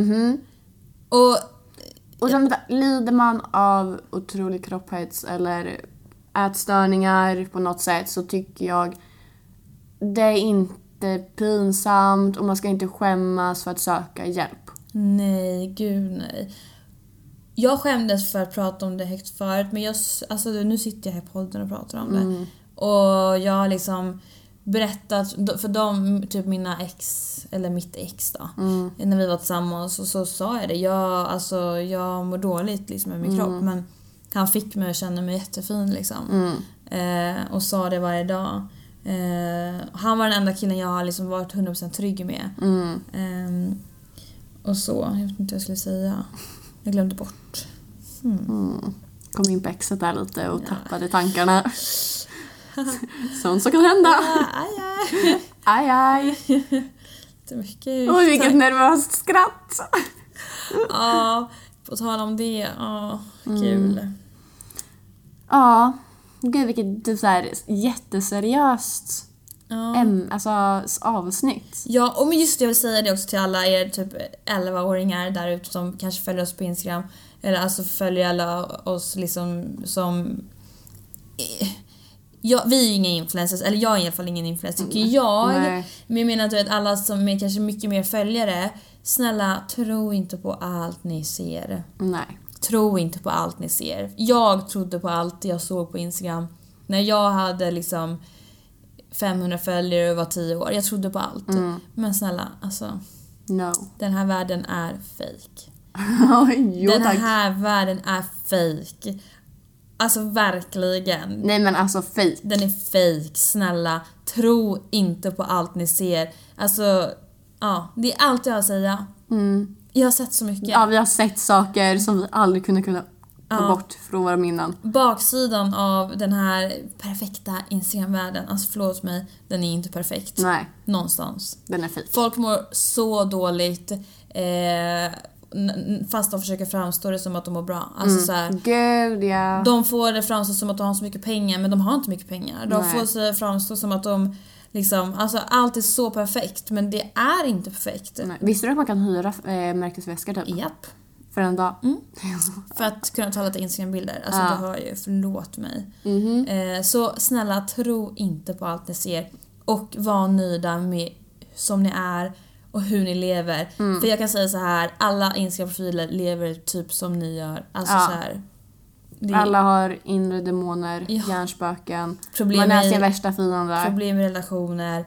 Och sen lider man av otrolig kropphets eller ätstörningar på något sätt, så tycker jag det är inte pinsamt och man ska inte skämmas för att söka hjälp. Nej, gud nej. Jag skämdes för att prata om det högt förut, men nu sitter jag här i podden och pratar om det. Och jag har liksom berättat för dem, typ mina ex, eller mitt ex då, när vi var tillsammans, så sa jag det. Jag mår dåligt liksom med min kropp, men han fick mig att känna mig jättefin liksom. Och sa det varje dag. Han var den enda killen jag har liksom varit 100% trygg med. Och så, jag vet inte vad jag skulle säga. Jag glömde bort. Kom in på exet där lite och tappade tankarna. Sånt som kan hända. Aj. Det är mycket. Oj, vilket nervöst skratt. Ja, på tal om det. Ja, kul. Ja, gud vilket typ så här jätteseriöst alltså avsnitt. Ja, och men just det, jag vill säga det också till alla er typ 11-åringar där ute som kanske följer oss på Instagram. Eller alltså följer alla oss liksom som... Ja, vi är ju inga influencers, eller jag är i alla fall ingen influencer tycker jag. Nej. Men jag menar att alla som är kanske mycket mer följare, snälla, tro inte på allt ni ser. Nej. Tro inte på allt ni ser. Jag trodde på allt jag såg på Instagram. När jag hade liksom 500 följare och var 10 år. Jag trodde på allt. Men snälla, alltså. No. Den här världen är fake. Jo, Den tack. här världen är fake. Alltså verkligen. Nej men alltså fake. Den är fake, snälla. Tro inte på allt ni ser. Alltså, ja, det är allt jag har att säga. Jag har sett så mycket. Ja, vi har sett saker som vi aldrig kunna ta bort från våra minnen. Baksidan av den här perfekta Instagram-världen, alltså förlåt mig, den är inte perfekt. Nej. Någonstans. Den är fake. Folk mår så dåligt fast de försöker framstå det som att de mår bra. Alltså så här, Gud, ja. de får det framstå som att de har så mycket pengar, men de har inte mycket pengar. De Nej. får sig framstå som att de liksom, alltså allt är så perfekt, men det är inte perfekt. Nej. Visste du att man kan hyra märkesväskor typ? Japp. För en dag? För att kunna ta lite Instagram-bilder. Alltså Ja. det hör ju, förlåt mig. Så snälla, tro inte på allt ni ser. Och var nöjda med som ni är och hur ni lever. För jag kan säga så här, alla Instagram-profiler lever typ som ni gör. Alltså Ja. så här. Alla har inre demoner, Ja. hjärnspöken. Problem Man är med- sin värsta fiende. Problem i relationer.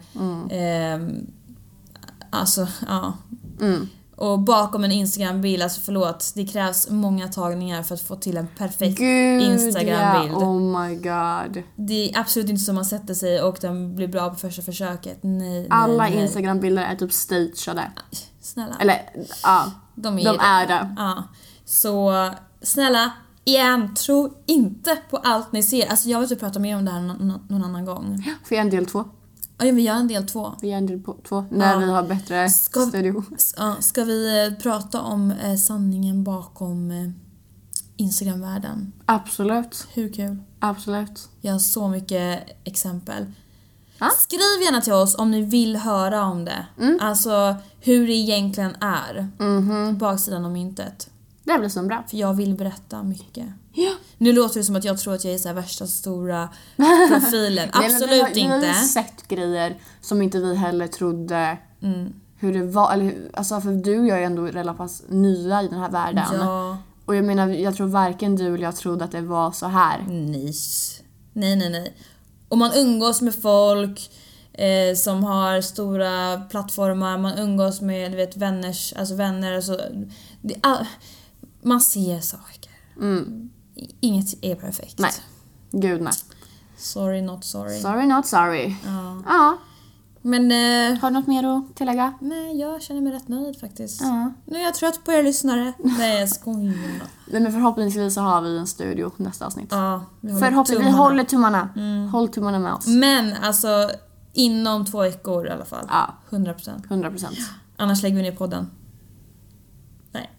Alltså, ja. Och bakom en Instagram-bild, alltså förlåt, det krävs många tagningar för att få till en perfekt Gud, Instagram-bild. ja. Oh my god. Det är absolut inte så man sätter sig och den blir bra på första försöket. Nej, Alla nej. Instagram-bilder är typ stageade. Snälla. Eller, ja. De De är det. Ja. Så snälla, igen, tro inte på allt ni ser. Alltså jag vill typ prata mer om det här någon annan gång. Får jag en del 2? Ja, vi gör en del 2. Vi gör en del 2 när vi har bättre studio. Ska vi prata om sanningen bakom Instagram-världen? Absolut. Hur kul? Absolut. Jag har så mycket exempel. Ja. Skriv gärna till oss om ni vill höra om det. Alltså hur det egentligen är. Baksidan av myntet. Det blir så bra. För jag vill berätta mycket. Ja. Nu låter det som att jag tror att jag är så här värsta stora profilen. Absolut Nej, vi har inte. ju sett grejer som inte vi heller trodde hur det var. Eller, alltså, för du och jag är ändå relativt pass nya i den här världen. Ja. Och jag menar, jag tror varken du eller jag trodde att det var så här. Nej. Och man umgås med folk som har stora plattformar. Man umgås med, du vet, vänner. Alltså, man ser saker. Inget är perfekt. Nej. Gud nej. Sorry not sorry. Sorry not sorry. Ja. Ja. Men Har du något mer att tillägga? nej, jag känner mig rätt nöjd faktiskt. Ja. Nu är jag trött på er lyssnare. Nej, jag skojar. Nej, men förhoppningsvis så har vi en studio nästa avsnitt. Ja, vi Vi håller tummarna. Håll tummarna med oss. Men alltså inom 2 veckor i alla fall. Ja. 100%. 100%. Annars lägger vi ner podden. Nej.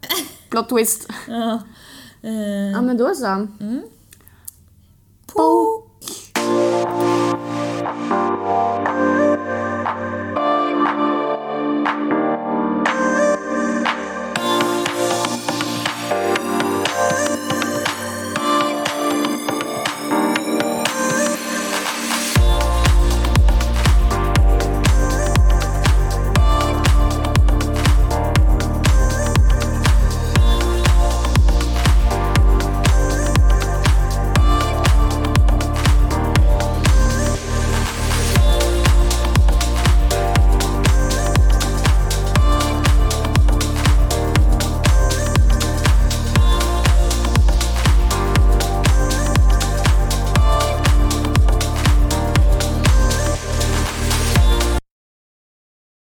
Plot twist. Ja. Ja men då så. På